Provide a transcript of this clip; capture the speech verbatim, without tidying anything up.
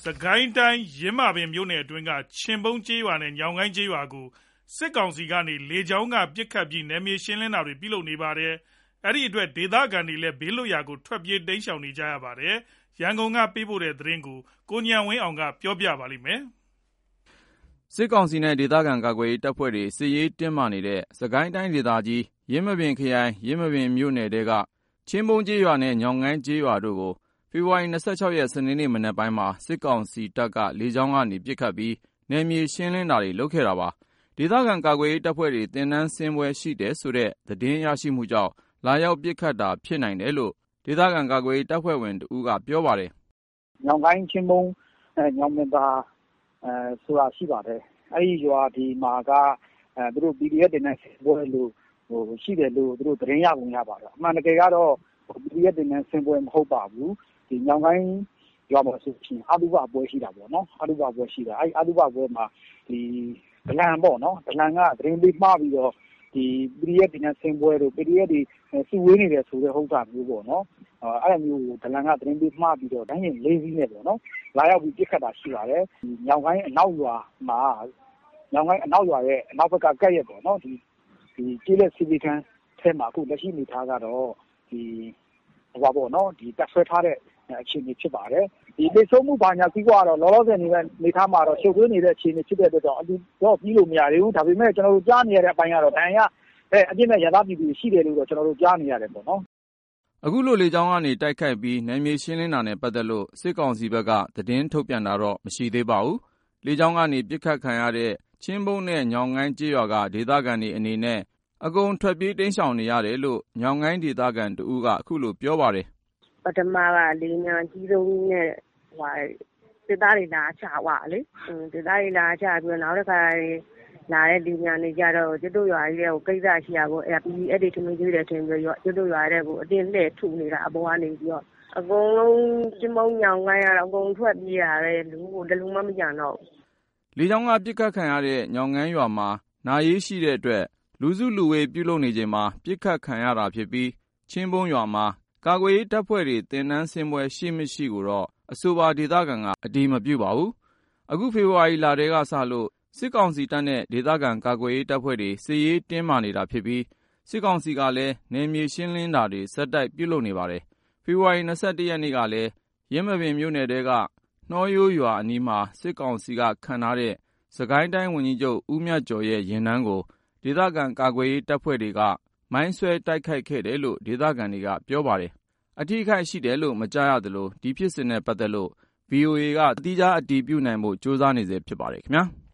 ကိုင်းတိုင်းယင်းမာပင်မြို့နယ်အတွင်းကချင်းပုန်းကျေးရွာနဲ့ညောင်ကိုင်းကျေးရွာကိုစစ်ကောင်စီကနေလေကြောင်းကပစ်ခတ်ပြီးနယ်မြေရှင်းလင်းတာတွေပြုလုပ်နေပါတယ်။အဲဒီအတွက်ဒေသခံတွေလည်းဘေးလွတ်ရာကိုထွက်ပြေးတိမ်းရှောင်နေကြရပါတယ်။ရန်ကုန်ကပေးပို့တဲ့သတင်းကိုကိုဉာဏ်ဝင်းအောင်ကပြောပြပါလိမ့်မယ်။စစ်ကောင်စီနဲ့ဒေသခံကာကွယ်ရေးတပ်ဖွဲ့တွေစစ်ရေးတင်းမာနေတဲ့စကိုင်းတိုင်းဒေသကြီးယင်းမာပင်ခရိုင်ယင်းမာပင်မြို့နယ်တဲကချင်းပုန်းကျေးရွာနဲ့ညောင်ကိုင်းကျေးရွာတို့ကိုဖေဖော်ဝါရီလ ၂၆ ရက်စနေနေ့မနက်ပိုင်းမှာစစ်ကောင်စီတပ်ကလေကြောင်းကနေပစ်ခတ်ပြီးနယ်မြေရှင်းလင်းတာတွေလုပ်ခဲ့တာပါ။ဒေသခံကာကွယ်ရေးတပ်ဖွဲ့တွေတင်နန်းဆင်းပွဲရှိတယ်ဆိုတဲ့သတင်းရရှိမှုကြောင့်လာရောက်ပစ်ခတ်တာဖြစ်နိုင်တယ်လို့ဒေသခံကာကွယ်ရေးတပ်ဖွဲ့ဝင်တဦးကပြောပါတယ်။ညောင်ကိုင်းချင်းပုန်းညောင်မင်သာအဲဆိုတာရှိပါတယ်။အဲဒီရွာဒီမှာကအဲသူတို့ ပီဒီအက်ဖ် တင်နန်းဆင်းပွဲလို့ဟိုရှိတယ်လို့သူတို့သတင်းရကုန်ရပါတယ်။အမှန်တကယ်ကတော့ ပီဒီအက်ဖ် တင်နန်းဆင်းပွဲမဟုတ်ပါဘူး။ဒီညောင်ကိုင်းရွာမှာဆိုရှင်အတုပပွဲရှိတာပေါ့နော်။အတုပပွဲရှိတာအဲဒီအတုပပွဲမှာဒီဒလန်ပေါ့နော်ဒလန်ကသတင်းပေးမှားပြီးတော့ဒီ ပီဒီအက်ဖ် တင်နန်းဆင်းပွဲတို့ ပီဒီအက်ဖ် တွေစုဝေးနေတယ်ဆိုတဲ့ဟုတ်တာမျိုးပေါ့နော်။အဲ့လိုမျိုးဒလန်ကသတင်းပေးမှားပြီးတော့တိုင်းရင်လေးစီးနဲ့ပေါ့နော်လာရောက်ပြီးပြစ်ခတ်တာရှိပါတယ်ဒီညောင်ကိုင်းအနောက်ရွာမှာညောင်ကိုင်းအနောက်ရွာရဲ့အနောက်ဘက်ကကက်ရက်ပေါ့နော်ဒီဒီကျေးလက်စီပီခန်းထဲမှာအခုလက်ရှိနေထားကတော့ဒီဟိုပါပေါ့နော်ဒီတက်ဆွဲထားတဲ့အခြေအနေဖြစ်ပါတယ်ဒီလိပ်ဆုံးမှုဘာညာပြီးတော့လောလောဆယ်နေတဲ့နေထားမှာတော့ရှုပ်ထွေးနေတဲ့အခြေအနေဖြစ်တဲ့အတွက်တော့အတူတော့ပြီးလို့မရသေးဘူးဒါပေမဲ့ကျွန်တော်တို့ကြားနေရတဲ့အပိုင်းကတော့ဒဏ်ရာအဲအပြစ်မဲ့ရသပြည်သူရှိတယ်လို့တော့ကျွန်တော်တို့ကြားနေရတယ်ပေါ့နော်အခုလိုလေကြောင်းကနေတိုက်ခိုက်ပြီးနယ်မြေရှင်းလင်းတာနဲ့ပတ်သက်လို့စစ်ကောင်စီဘက်ကသတင်းထုတ်ပြန်တာတော့မရှိသေးပါဘူးလေကြောင်းကနေပစ်ခတ်ခံရတဲ့ချင်းပုန်းနဲ့ညောင်ကိုင်းကျေးရွာကဒေသခံတွေအနေနဲ့အကုန်ထွက်ပြေးတိမ်းရှောင်နေရတယ်လို့ညောင်ကိုင်းဒေသခံတဦးကအခုလိုပြောပါတယ်ပထမကလေညာကြီးဆုံးနဲ့ဟိုစစ်သားတွေလာချွာလေစစ်သားတွေလာချပြီးနောက်တစ်ခါလာတဲ့လေညာနေကြတော့ကျွတ်တို့ရွာကြီးတွေကိုကိစ္စရှိရကိုအဲ့ပီဒီအက်ဖ် တွေထမင်းကျွေးတယ်ထင်ပြီးတော့ကျွတ်တို့ရွာတွေကိုအတင်းလှည့်ထုနေတာအပေါ်ကနေပြီးတော့အကုန်လုံးကျမုံညောင်ကိုင်းရတော့အကုန်ထွက်ပြေးရတယ်လူကိုတလူမှမကြံတော့လေကြောင်းကပစ်ခတ်ခံရတဲ့ညောင်ကိုင်းရွာမှာနာရေးရှိတဲ့အတွက်လူစုလူဝေးပြုလုပ်နေချိန်မှာပစ်ခတ်ခံရတာဖြစ်ပြီးချင်းပုန်းရွာမှာကာကွယ်ရေးတပ်ဖွဲ့တွေတင်နန်းဆင်းပွဲရှိမရှိကိုတော့အဆိုပါဒေသခံကအတည်မပြုပါဘူးအခုဖေဖော်ဝါရီလတည်းကစလို့စစ်ကောင်စီတပ်နဲ့ဒေသခံကာကွယ်ရေးတပ်ဖွဲ့တွေစစ်ရေးတင်းမာနေတာဖြစ်ပြီးစစ်ကောင်စီကလည်းနယ်မြေရှင်းလင်းတာတွေဆက်တိုက်ပြုလုပ်နေပါတယ်ဖေဖော်ဝါရီလ ၂၁ ရက်နေ့ကလည်းရင်းမာပင်မြို့နယ်တဲကနှောရိုးရွာအနီးမှာစစ်ကောင်စီကခန့်ထားတဲ့စကိုင်းတိုင်းဝန်ကြီးချုပ်ဦးမြတ်ကျော်ရဲ့ရင်နှန်းကိုဒေသခံကာကွယ်ရေးတပ်ဖွဲ့တွေကမိုင်းဆွဲတိုက်ခိုက်ခဲ့တယ်လို့ဒေသခံတွေကပြောပါတယ်အထိအခိုက်ရှိတယ်လို့မကြားရသလိုဒီဖြစ်စဉ်နဲ့ပတ်သက်လို့ ဗွီအိုအေကသီးခြားအတည်ပြုနိုင်ဖို့ကြိုးစားနေဆဲဖြစ်ပါတယ်ခင်ဗျာ